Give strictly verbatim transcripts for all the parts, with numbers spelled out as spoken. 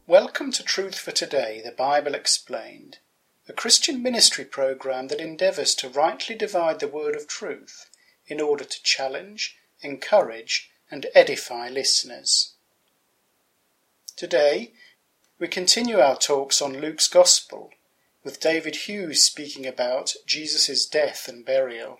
Welcome to Truth for Today, the Bible Explained, a Christian ministry program that endeavours to rightly divide the word of truth in order to challenge, encourage and edify listeners. Today, we continue our talks on Luke's Gospel, with David Hughes speaking about Jesus' death and burial.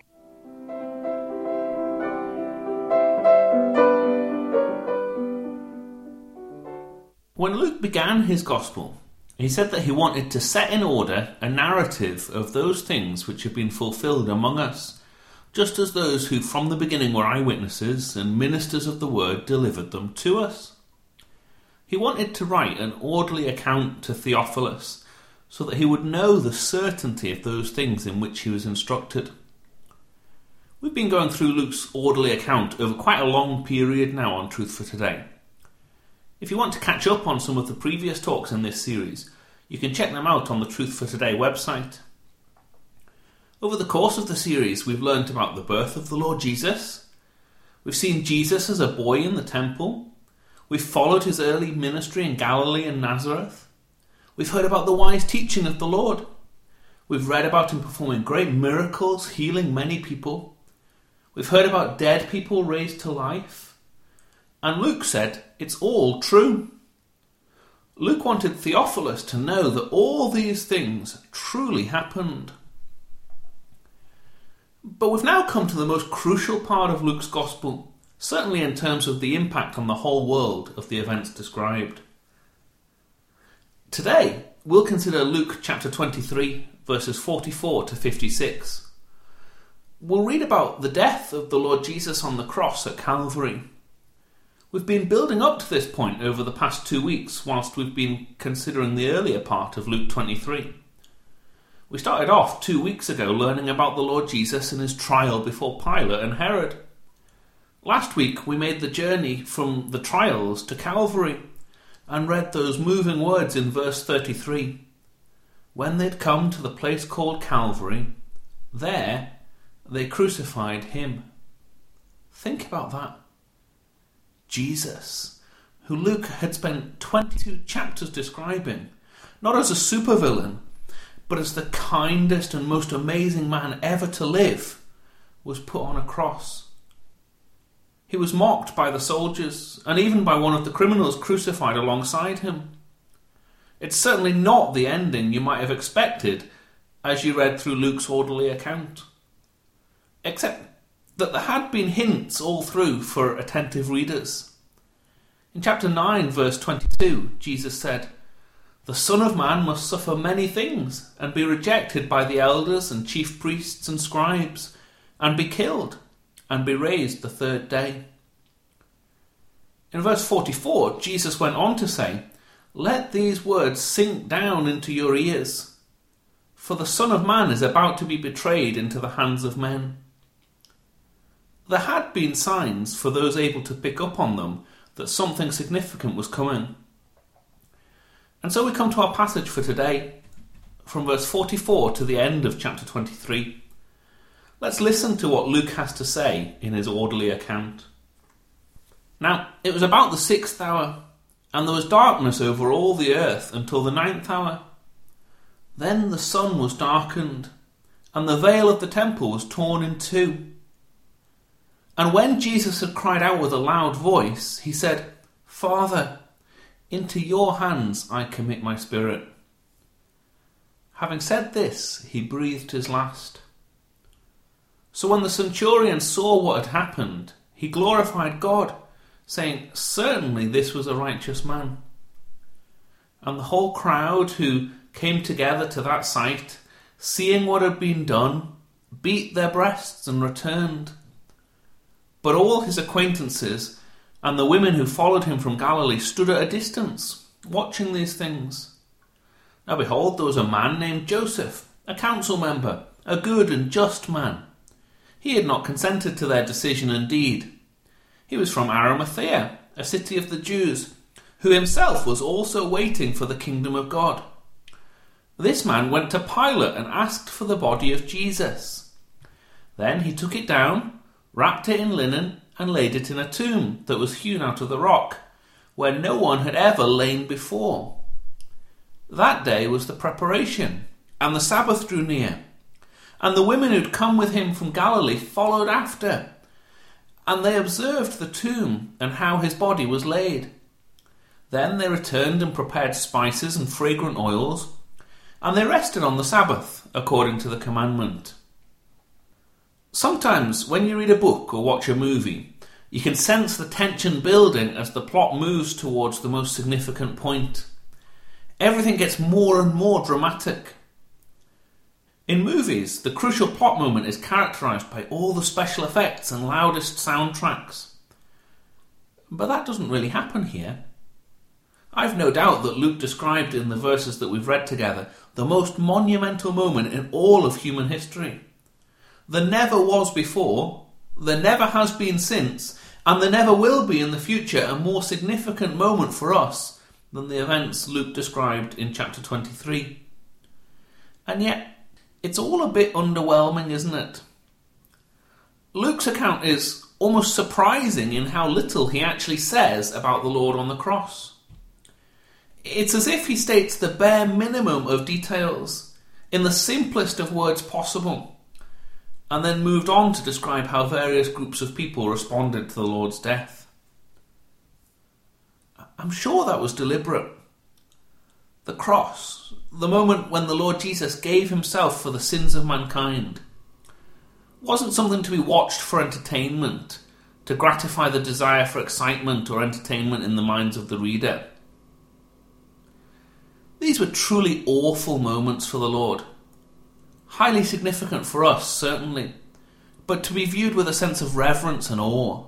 When Luke began his Gospel, he said that he wanted to set in order a narrative of those things which have been fulfilled among us, just as those who from the beginning were eyewitnesses and ministers of the word delivered them to us. He wanted to write an orderly account to Theophilus, so that he would know the certainty of those things in which he was instructed. We've been going through Luke's orderly account over quite a long period now on Truth for Today. If you want to catch up on some of the previous talks in this series, you can check them out on the Truth for Today website. Over the course of the series, we've learnt about the birth of the Lord Jesus. We've seen Jesus as a boy in the temple. We've followed his early ministry in Galilee and Nazareth. We've heard about the wise teaching of the Lord. We've read about him performing great miracles, healing many people. We've heard about dead people raised to life. And Luke said, it's all true. Luke wanted Theophilus to know that all these things truly happened. But we've now come to the most crucial part of Luke's Gospel, certainly in terms of the impact on the whole world of the events described. Today, we'll consider Luke chapter twenty-three, verses forty-four to fifty-six. We'll read about the death of the Lord Jesus on the cross at Calvary. We've been building up to this point over the past two weeks whilst we've been considering the earlier part of Luke twenty-three. We started off two weeks ago learning about the Lord Jesus and his trial before Pilate and Herod. Last week we made the journey from the trials to Calvary and read those moving words in verse thirty-three. When they'd come to the place called Calvary, there they crucified him. Think about that. Jesus, who Luke had spent twenty-two chapters describing, not as a supervillain, but as the kindest and most amazing man ever to live, was put on a cross. He was mocked by the soldiers, and even by one of the criminals crucified alongside him. It's certainly not the ending you might have expected as you read through Luke's orderly account. Except that there had been hints all through for attentive readers. In chapter nine, verse twenty-two, Jesus said, "The Son of Man must suffer many things, and be rejected by the elders and chief priests and scribes, and be killed, and be raised the third day." In verse forty-four, Jesus went on to say, "Let these words sink down into your ears, for the Son of Man is about to be betrayed into the hands of men." There had been signs for those able to pick up on them that something significant was coming. And so we come to our passage for today, from verse forty-four to the end of chapter twenty-three. Let's listen to what Luke has to say in his orderly account. Now, it was about the sixth hour, and there was darkness over all the earth until the ninth hour. Then the sun was darkened, and the veil of the temple was torn in two. And when Jesus had cried out with a loud voice, he said, "Father, into your hands I commit my spirit." Having said this, he breathed his last. So when the centurion saw what had happened, he glorified God, saying, "Certainly this was a righteous man." And the whole crowd who came together to that sight, seeing what had been done, beat their breasts and returned. But all his acquaintances and the women who followed him from Galilee stood at a distance, watching these things. Now behold, there was a man named Joseph, a council member, a good and just man. He had not consented to their decision and deed. He was from Arimathea, a city of the Jews, who himself was also waiting for the kingdom of God. This man went to Pilate and asked for the body of Jesus. Then he took it down, wrapped it in linen, and laid it in a tomb that was hewn out of the rock, where no one had ever lain before. That day was the preparation, and the Sabbath drew near. And the women who'd come with him from Galilee followed after, and they observed the tomb and how his body was laid. Then they returned and prepared spices and fragrant oils, and they rested on the Sabbath, according to the commandment. Sometimes, when you read a book or watch a movie, you can sense the tension building as the plot moves towards the most significant point. Everything gets more and more dramatic. In movies, the crucial plot moment is characterised by all the special effects and loudest soundtracks. But that doesn't really happen here. I've no doubt that Luke described in the verses that we've read together the most monumental moment in all of human history. There never was before, there never has been since, and there never will be in the future a more significant moment for us than the events Luke described in chapter twenty-three. And yet, it's all a bit underwhelming, isn't it? Luke's account is almost surprising in how little he actually says about the Lord on the cross. It's as if he states the bare minimum of details in the simplest of words possible, and then moved on to describe how various groups of people responded to the Lord's death. I'm sure that was deliberate. The cross, the moment when the Lord Jesus gave himself for the sins of mankind, wasn't something to be watched for entertainment, to gratify the desire for excitement or entertainment in the minds of the reader. These were truly awful moments for the Lord. Highly significant for us, certainly, but to be viewed with a sense of reverence and awe.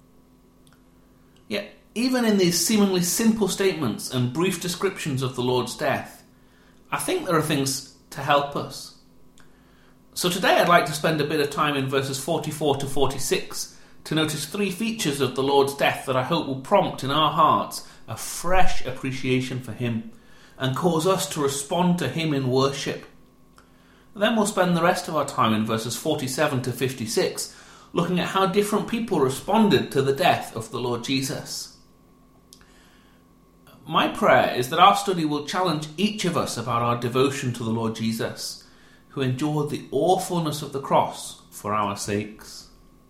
Yet, even in these seemingly simple statements and brief descriptions of the Lord's death, I think there are things to help us. So today I'd like to spend a bit of time in verses forty-four to forty-six to notice three features of the Lord's death that I hope will prompt in our hearts a fresh appreciation for him and cause us to respond to him in worship. Then we'll spend the rest of our time in verses forty-seven to fifty-six looking at how different people responded to the death of the Lord Jesus. My prayer is that our study will challenge each of us about our devotion to the Lord Jesus, who endured the awfulness of the cross for our sakes.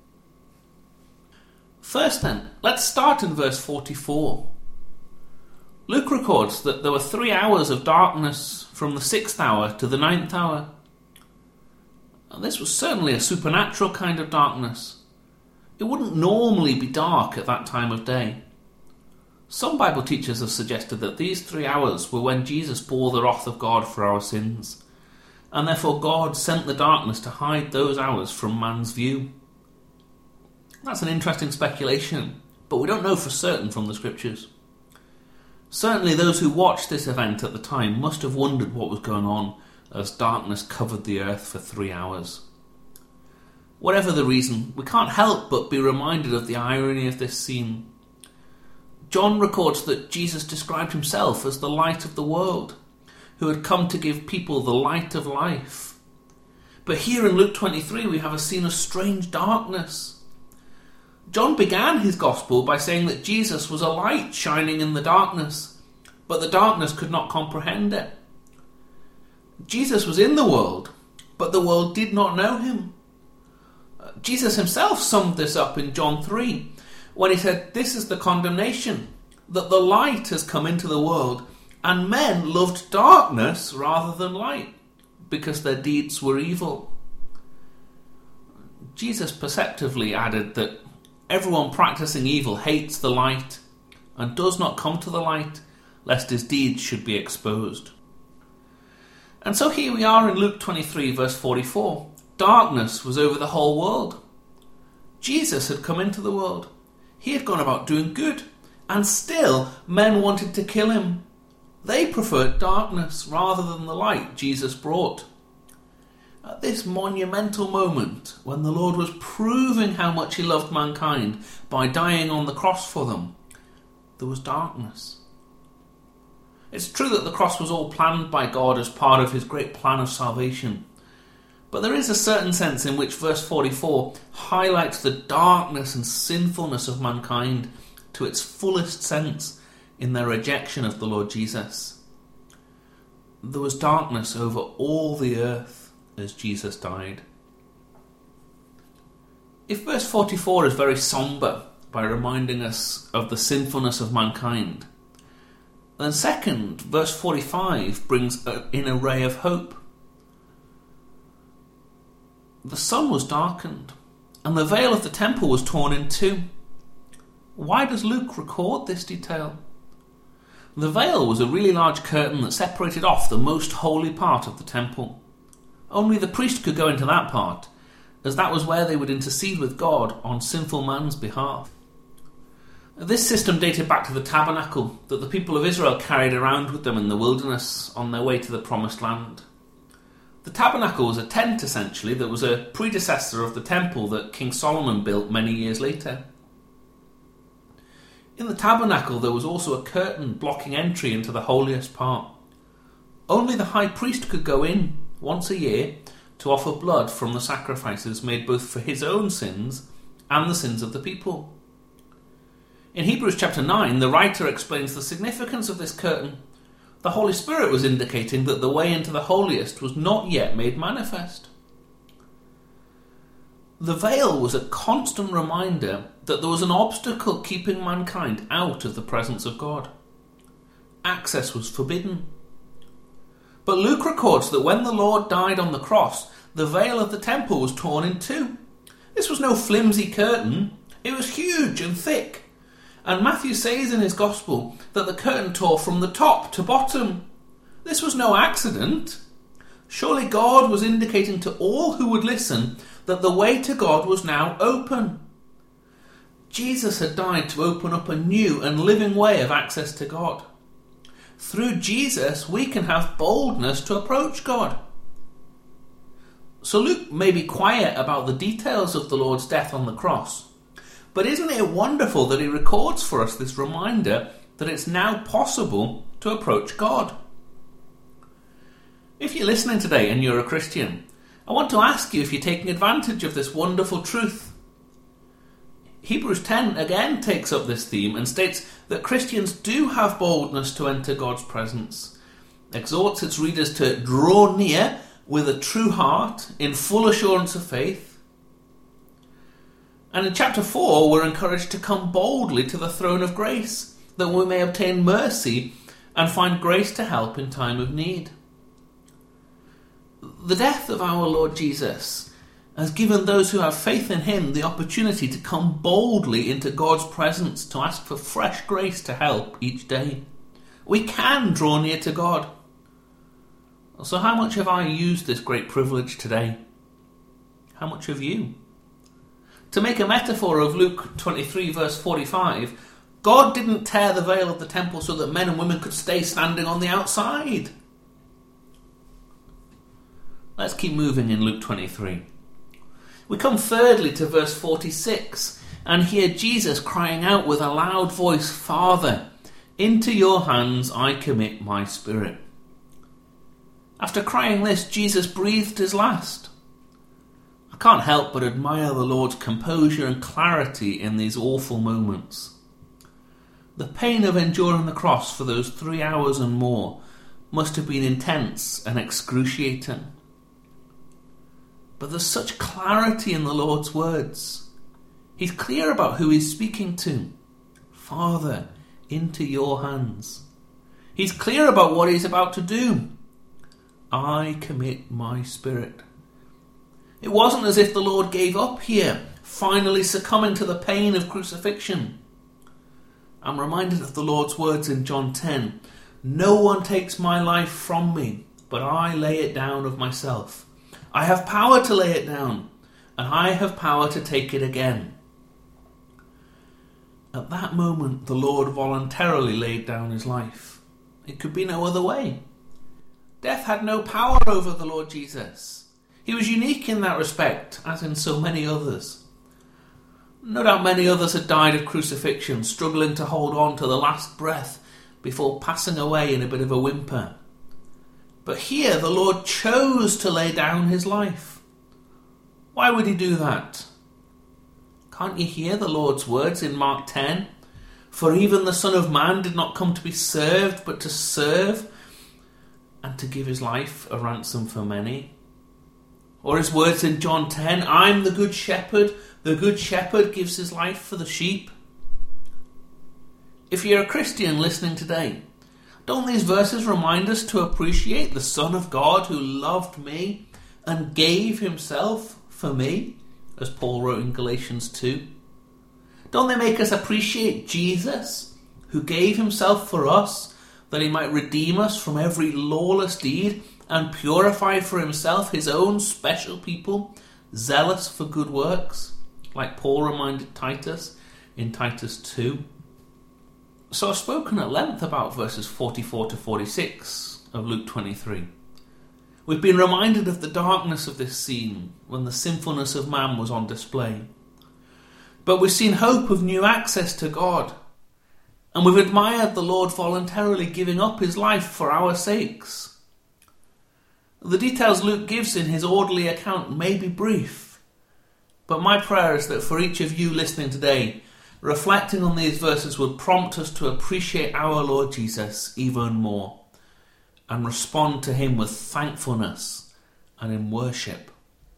First then, let's start in verse forty-four. Luke records that there were three hours of darkness from the sixth hour to the ninth hour. And this was certainly a supernatural kind of darkness. It wouldn't normally be dark at that time of day. Some Bible teachers have suggested that these three hours were when Jesus bore the wrath of God for our sins, and therefore God sent the darkness to hide those hours from man's view. That's an interesting speculation, but we don't know for certain from the scriptures. Certainly those who watched this event at the time must have wondered what was going on as darkness covered the earth for three hours. Whatever the reason, we can't help but be reminded of the irony of this scene. John records that Jesus described himself as the light of the world, who had come to give people the light of life. But here in Luke twenty-three we have a scene of strange darkness. John began his gospel by saying that Jesus was a light shining in the darkness, but the darkness could not comprehend it. Jesus was in the world, but the world did not know him. Jesus himself summed this up in John three, when he said, "This is the condemnation, that the light has come into the world, and men loved darkness rather than light, because their deeds were evil." Jesus perceptively added that everyone practicing evil hates the light and does not come to the light, lest his deeds should be exposed. And so here we are in Luke twenty-three, verse forty-four. Darkness was over the whole world. Jesus had come into the world. He had gone about doing good, and still men wanted to kill him. They preferred darkness rather than the light Jesus brought. At this monumental moment, when the Lord was proving how much he loved mankind by dying on the cross for them, there was darkness. It's true that the cross was all planned by God as part of his great plan of salvation, but there is a certain sense in which verse forty-four highlights the darkness and sinfulness of mankind to its fullest sense in their rejection of the Lord Jesus. There was darkness over all the earth as Jesus died. If verse forty-four is very sombre by reminding us of the sinfulness of mankind, then second, verse forty-five brings in a ray of hope. The sun was darkened, and the veil of the temple was torn in two. Why does Luke record this detail? The veil was a really large curtain that separated off the most holy part of the temple. Only the priest could go into that part, as that was where they would intercede with God on sinful man's behalf. This system dated back to the tabernacle that the people of Israel carried around with them in the wilderness on their way to the promised land. The tabernacle was a tent, essentially, that was a predecessor of the temple that King Solomon built many years later. In the tabernacle there was also a curtain blocking entry into the holiest part. Only the high priest could go in once a year to offer blood from the sacrifices made both for his own sins and the sins of the people. In Hebrews chapter nine, the writer explains the significance of this curtain. The Holy Spirit was indicating that the way into the holiest was not yet made manifest. The veil was a constant reminder that there was an obstacle keeping mankind out of the presence of God. Access was forbidden. But Luke records that when the Lord died on the cross, the veil of the temple was torn in two. This was no flimsy curtain, it was huge and thick. And Matthew says in his Gospel that the curtain tore from the top to bottom. This was no accident. Surely God was indicating to all who would listen that the way to God was now open. Jesus had died to open up a new and living way of access to God. Through Jesus, we can have boldness to approach God. So Luke may be quiet about the details of the Lord's death on the cross, but isn't it wonderful that he records for us this reminder that it's now possible to approach God? If you're listening today and you're a Christian, I want to ask you if you're taking advantage of this wonderful truth. Hebrews ten again takes up this theme and states that Christians do have boldness to enter God's presence, exhorts its readers to draw near with a true heart in full assurance of faith. And in chapter four, we're encouraged to come boldly to the throne of grace, that we may obtain mercy and find grace to help in time of need. The death of our Lord Jesus has given those who have faith in him the opportunity to come boldly into God's presence to ask for fresh grace to help each day. We can draw near to God. So how much have I used this great privilege today? How much have you? To make a metaphor of Luke twenty-three verse forty-five, God didn't tear the veil of the temple so that men and women could stay standing on the outside. Let's keep moving in Luke twenty-three. We come thirdly to verse forty-six and hear Jesus crying out with a loud voice, "Father, into your hands I commit my spirit." After crying this, Jesus breathed his last. I can't help but admire the Lord's composure and clarity in these awful moments. The pain of enduring the cross for those three hours and more must have been intense and excruciating. But there's such clarity in the Lord's words. He's clear about who he's speaking to. Father, into your hands. He's clear about what he's about to do. I commit my spirit. It wasn't as if the Lord gave up here, finally succumbing to the pain of crucifixion. I'm reminded of the Lord's words in John ten. No one takes my life from me, but I lay it down of myself. I have power to lay it down, and I have power to take it again. At that moment, the Lord voluntarily laid down his life. It could be no other way. Death had no power over the Lord Jesus. He was unique in that respect, as in so many others. No doubt many others had died of crucifixion, struggling to hold on to the last breath before passing away in a bit of a whimper. But here the Lord chose to lay down his life. Why would he do that? Can't you hear the Lord's words in Mark ten? For even the Son of Man did not come to be served, but to serve, and to give his life a ransom for many. Or his words in John ten, I'm the good shepherd, the good shepherd gives his life for the sheep. If you're a Christian listening today, don't these verses remind us to appreciate the Son of God who loved me and gave himself for me, as Paul wrote in Galatians two? Don't they make us appreciate Jesus, who gave himself for us, that he might redeem us from every lawless deed and purify for himself his own special people, zealous for good works, like Paul reminded Titus in Titus two? So I've spoken at length about verses forty-four to forty-six of Luke twenty-three. We've been reminded of the darkness of this scene when the sinfulness of man was on display. But we've seen hope of new access to God, and we've admired the Lord voluntarily giving up his life for our sakes. The details Luke gives in his orderly account may be brief, but my prayer is that for each of you listening today, reflecting on these verses would prompt us to appreciate our Lord Jesus even more and respond to him with thankfulness and in worship.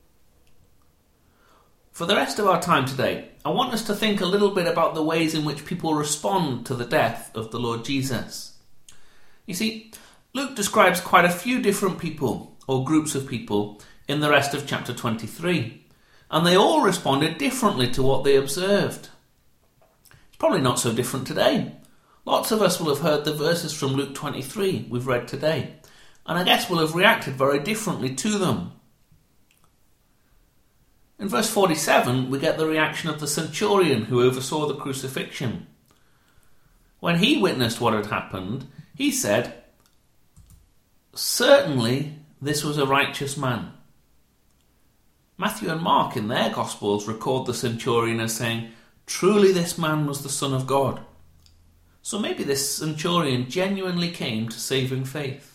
For the rest of our time today, I want us to think a little bit about the ways in which people respond to the death of the Lord Jesus. You see, Luke describes quite a few different people or groups of people in the rest of chapter twenty-three, and they all responded differently to what they observed. It's probably not so different today. Lots of us will have heard the verses from Luke twenty-three we've read today, and I guess will have reacted very differently to them. In verse forty-seven, we get the reaction of the centurion who oversaw the crucifixion. When he witnessed what had happened, he said, "Certainly this was a righteous man." Matthew and Mark in their Gospels record the centurion as saying, "Truly this man was the Son of God." So maybe this centurion genuinely came to saving faith.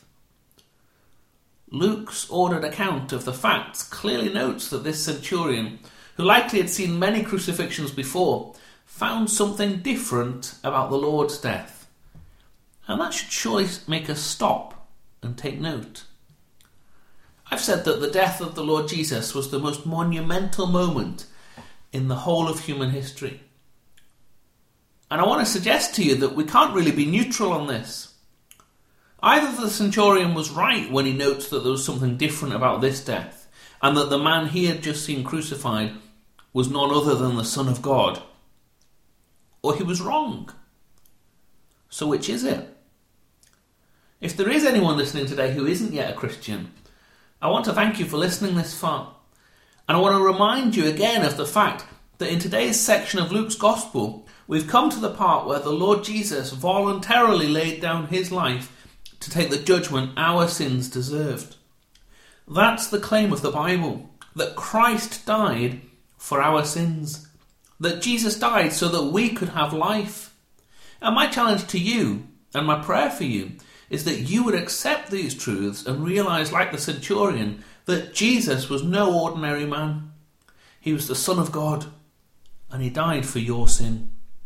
Luke's ordered account of the facts clearly notes that this centurion, who likely had seen many crucifixions before, found something different about the Lord's death. And that should surely make us stop and take note. I've said that the death of the Lord Jesus was the most monumental moment in the whole of human history. And I want to suggest to you that we can't really be neutral on this. Either the centurion was right when he notes that there was something different about this death, and that the man he had just seen crucified was none other than the Son of God, or he was wrong. So which is it? If there is anyone listening today who isn't yet a Christian, I want to thank you for listening this far. And I want to remind you again of the fact that in today's section of Luke's Gospel, we've come to the part where the Lord Jesus voluntarily laid down his life to take the judgment our sins deserved. That's the claim of the Bible, that Christ died for our sins, that Jesus died so that we could have life. And my challenge to you, and my prayer for you, is that you would accept these truths and realise, like the centurion, that Jesus was no ordinary man. He was the Son of God, and he died for your sin.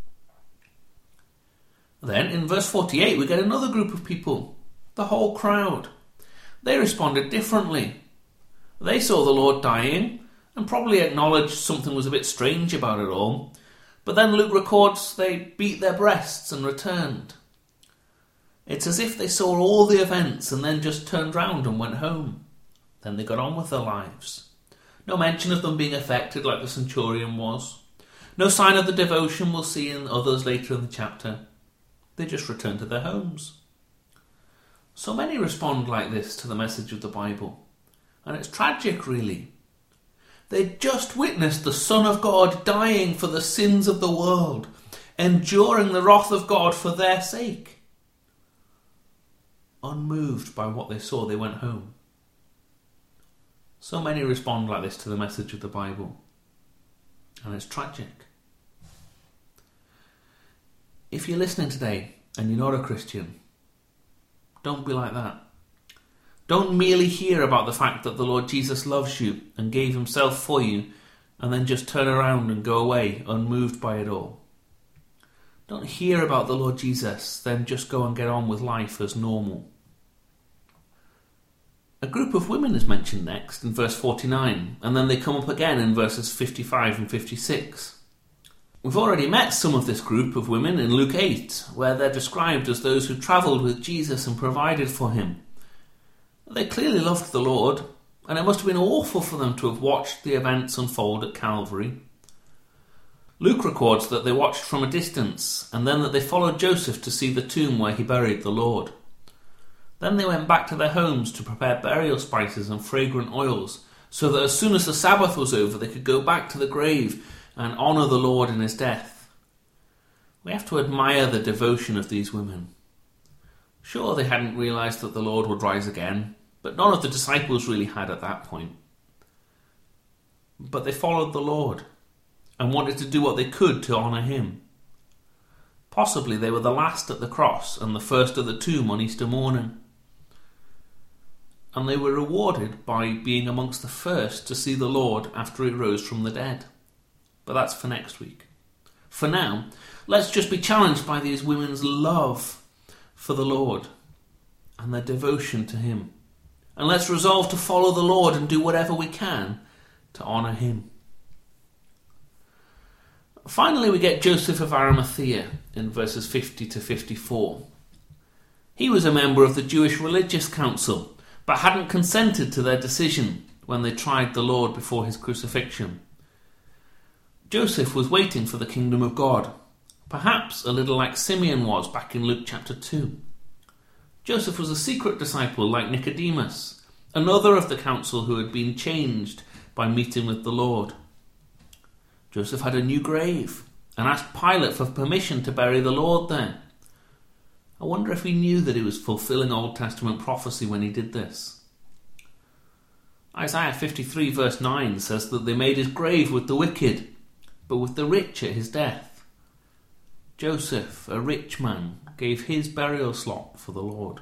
Then, in verse forty-eight, we get another group of people, the whole crowd. They responded differently. They saw the Lord dying and probably acknowledged something was a bit strange about it all. But then Luke records they beat their breasts and returned. It's as if they saw all the events and then just turned round and went home. Then they got on with their lives. No mention of them being affected like the centurion was. No sign of the devotion we'll see in others later in the chapter. They just returned to their homes. So many respond like this to the message of the Bible. And it's tragic, really. They just witnessed the Son of God dying for the sins of the world, enduring the wrath of God for their sake. Unmoved by what they saw, they went home. So many respond like this to the message of the Bible. And it's tragic. If you're listening today and you're not a Christian, don't be like that. Don't merely hear about the fact that the Lord Jesus loves you and gave himself for you and then just turn around and go away unmoved by it all. Don't hear about the Lord Jesus, then just go and get on with life as normal. A group of women is mentioned next in verse forty-nine, and then they come up again in verses fifty-five and fifty-six. We've already met some of this group of women in Luke eight, where they're described as those who travelled with Jesus and provided for him. They clearly loved the Lord, and it must have been awful for them to have watched the events unfold at Calvary. Luke records that they watched from a distance, and then that they followed Joseph to see the tomb where he buried the Lord. Then they went back to their homes to prepare burial spices and fragrant oils, so that as soon as the Sabbath was over they could go back to the grave and honour the Lord in his death. We have to admire the devotion of these women. Sure, they hadn't realised that the Lord would rise again, but none of the disciples really had at that point. But they followed the Lord and wanted to do what they could to honour him. Possibly they were the last at the cross and the first at the tomb on Easter morning. And they were rewarded by being amongst the first to see the Lord after he rose from the dead. But that's for next week. For now, let's just be challenged by these women's love for the Lord and their devotion to him. And let's resolve to follow the Lord and do whatever we can to honour him. Finally, we get Joseph of Arimathea in verses fifty to fifty-four. He was a member of the Jewish Religious Council, but hadn't consented to their decision when they tried the Lord before his crucifixion. Joseph was waiting for the kingdom of God, perhaps a little like Simeon was back in Luke chapter two. Joseph was a secret disciple like Nicodemus, another of the council who had been changed by meeting with the Lord. Joseph had a new grave and asked Pilate for permission to bury the Lord there. I wonder if he knew that he was fulfilling Old Testament prophecy when he did this. Isaiah fifty-three verse nine says that they made his grave with the wicked, but with the rich at his death. Joseph, a rich man, gave his burial slot for the Lord.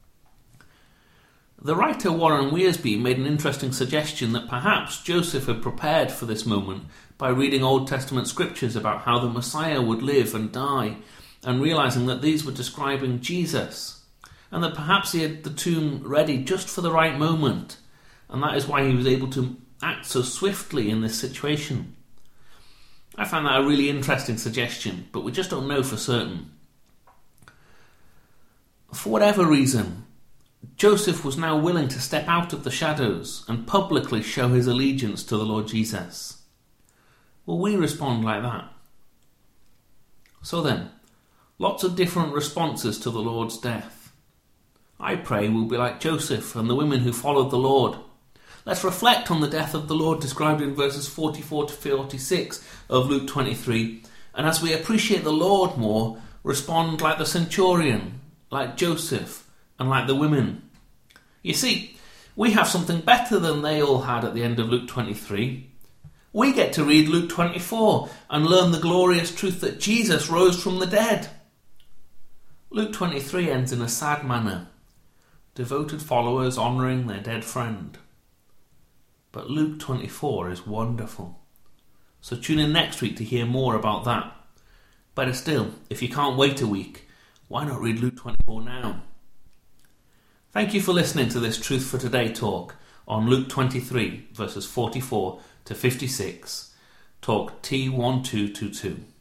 The writer Warren Wiersbe made an interesting suggestion that perhaps Joseph had prepared for this moment by reading Old Testament scriptures about how the Messiah would live and die, and realising that these were describing Jesus, and that perhaps he had the tomb ready just for the right moment, and that is why he was able to act so swiftly in this situation. I found that a really interesting suggestion, but we just don't know for certain. For whatever reason, Joseph was now willing to step out of the shadows and publicly show his allegiance to the Lord Jesus. Will we respond like that? So then, lots of different responses to the Lord's death. I pray we'll be like Joseph and the women who followed the Lord. Let's reflect on the death of the Lord described in verses forty-four to forty-six of Luke twenty-three, and as we appreciate the Lord more, respond like the centurion, like Joseph, and like the women. You see, we have something better than they all had at the end of Luke twenty-three. We get to read Luke twenty-four and learn the glorious truth that Jesus rose from the dead. Luke twenty-three ends in a sad manner, devoted followers honouring their dead friend. But Luke twenty-four is wonderful. So tune in next week to hear more about that. Better still, if you can't wait a week, why not read Luke twenty-four now? Thank you for listening to this Truth for Today talk on Luke twenty-three, verses forty-four to fifty-six, talk T one two two two.